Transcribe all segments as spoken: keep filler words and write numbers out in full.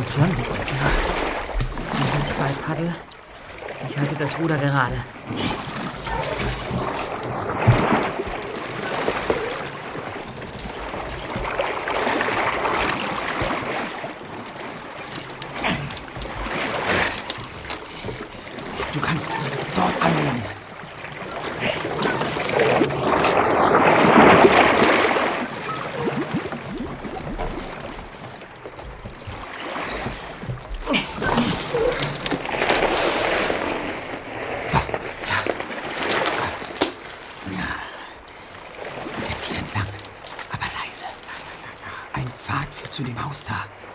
führen Sie uns. Hier sind zwei Paddel. Ich halte das Ruder gerade. Du kannst dort anlegen. So, ja. Komm. Ja. Und jetzt hier entlang. Aber leise. Ein Pfad führt zu dem Haus da.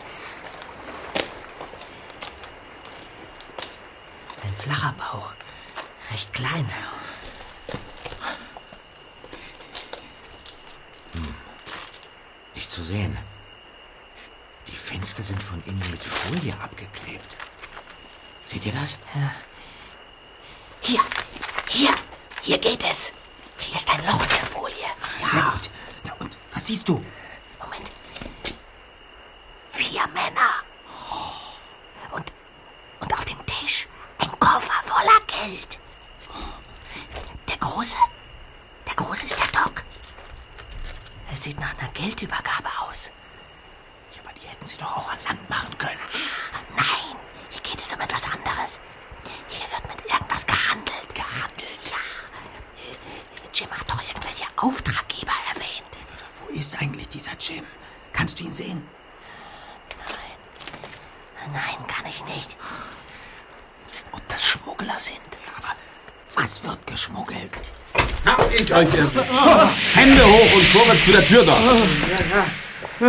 Ein flacher Bauch. Recht klein. Hm. Nicht zu sehen. Die Fenster sind von innen mit Folie abgeklebt. Seht ihr das? Ja. Hier, hier, hier geht es. Hier ist ein Loch in der Folie. Ja. Sehr gut. Ja, und was siehst du? Moment. Vier Männer. Und, und auf dem Tisch ein Koffer voller Geld. Der Große, der Große ist der Doc. Er sieht nach einer Geldübergabe aus. Ja, aber die hätten sie doch auch an Land machen können. Nein, hier geht es um etwas anderes. Hier wird mit irgendwas gehandelt. Gehandelt? Ja. Jim hat doch irgendwelche Auftraggeber erwähnt. Wo ist eigentlich dieser Jim? Kannst du ihn sehen? Nein. Nein, kann ich nicht. Ob das Schmuggler sind? Ja, aber was wird geschmuggelt? Hab ich euch erwischt. Oh. Hände hoch und vorwärts zu der Tür dort. Oh,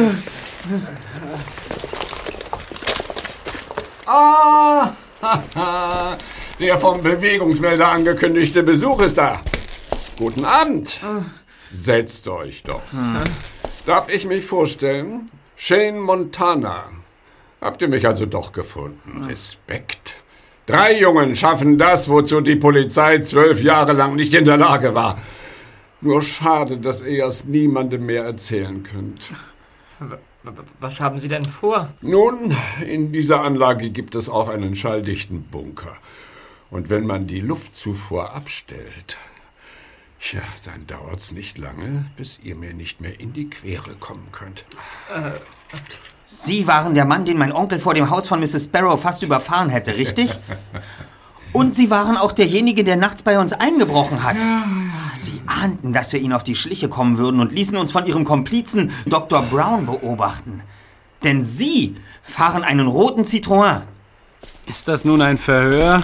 ja, ja. Ah, der vom Bewegungsmelder angekündigte Besuch ist da. Guten Abend. Setzt euch doch. Darf ich mich vorstellen? Shane Montana. Habt ihr mich also doch gefunden? Respekt. Drei Jungen schaffen das, wozu die Polizei zwölf Jahre lang nicht in der Lage war. Nur schade, dass ihr es niemandem mehr erzählen könnt. Was haben Sie denn vor? Nun, in dieser Anlage gibt es auch einen schalldichten Bunker. Und wenn man die Luftzufuhr abstellt, ja, dann dauert's nicht lange, bis ihr mir nicht mehr in die Quere kommen könnt. Äh, Sie waren der Mann, den mein Onkel vor dem Haus von Misses Sparrow fast überfahren hätte, richtig? Und Sie waren auch derjenige, der nachts bei uns eingebrochen hat. Sie ahnten, dass wir Ihnen auf die Schliche kommen würden und ließen uns von Ihrem Komplizen Doktor Brown beobachten. Denn Sie fahren einen roten Citroën. Ist das nun ein Verhör?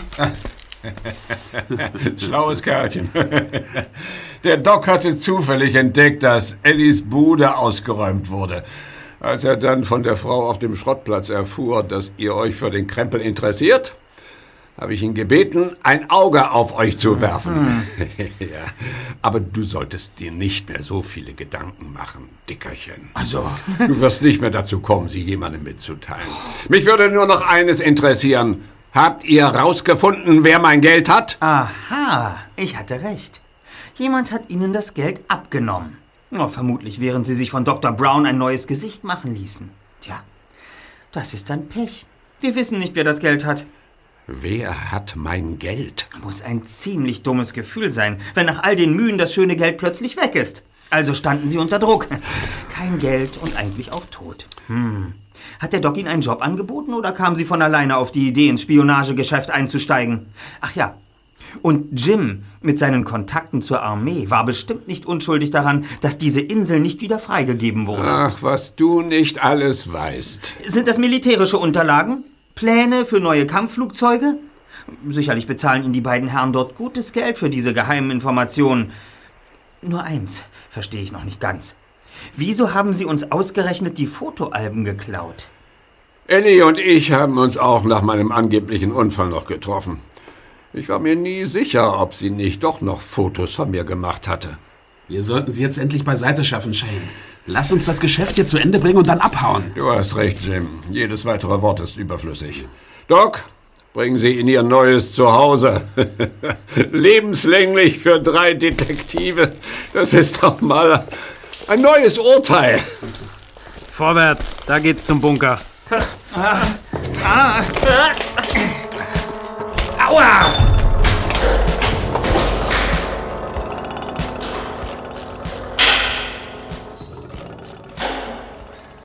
Schlaues Kerlchen. Der Doc hatte zufällig entdeckt, dass Ellies Bude ausgeräumt wurde. Als er dann von der Frau auf dem Schrottplatz erfuhr, dass ihr euch für den Krempel interessiert, habe ich ihn gebeten, ein Auge auf euch zu werfen. Hm. Ja, aber du solltest dir nicht mehr so viele Gedanken machen, Dickerchen. Also? Du wirst nicht mehr dazu kommen, sie jemandem mitzuteilen. Mich würde nur noch eines interessieren. Habt ihr rausgefunden, wer mein Geld hat? Aha, ich hatte recht. Jemand hat Ihnen das Geld abgenommen. Oh, vermutlich, während Sie sich von Doktor Brown ein neues Gesicht machen ließen. Tja, das ist dann Pech. Wir wissen nicht, wer das Geld hat. Wer hat mein Geld? Muss ein ziemlich dummes Gefühl sein, wenn nach all den Mühen das schöne Geld plötzlich weg ist. Also standen Sie unter Druck. Kein Geld und eigentlich auch tot. Hm. Hat der Doc Ihnen einen Job angeboten oder kamen Sie von alleine auf die Idee, ins Spionagegeschäft einzusteigen? Ach ja. Und Jim mit seinen Kontakten zur Armee war bestimmt nicht unschuldig daran, dass diese Insel nicht wieder freigegeben wurde. Ach, was du nicht alles weißt. Sind das militärische Unterlagen? Pläne für neue Kampfflugzeuge? Sicherlich bezahlen Ihnen die beiden Herren dort gutes Geld für diese geheimen Informationen. Nur eins verstehe ich noch nicht ganz. Wieso haben Sie uns ausgerechnet die Fotoalben geklaut? Ellie und ich haben uns auch nach meinem angeblichen Unfall noch getroffen. Ich war mir nie sicher, ob sie nicht doch noch Fotos von mir gemacht hatte. Wir sollten sie jetzt endlich beiseite schaffen, Shane. Lass uns das Geschäft hier zu Ende bringen und dann abhauen. Du hast recht, Jim. Jedes weitere Wort ist überflüssig. Doc, bringen Sie in Ihr neues Zuhause. Lebenslänglich für drei Detektive. Das ist doch mal ein neues Urteil. Vorwärts, da geht's zum Bunker. Ah. Aua!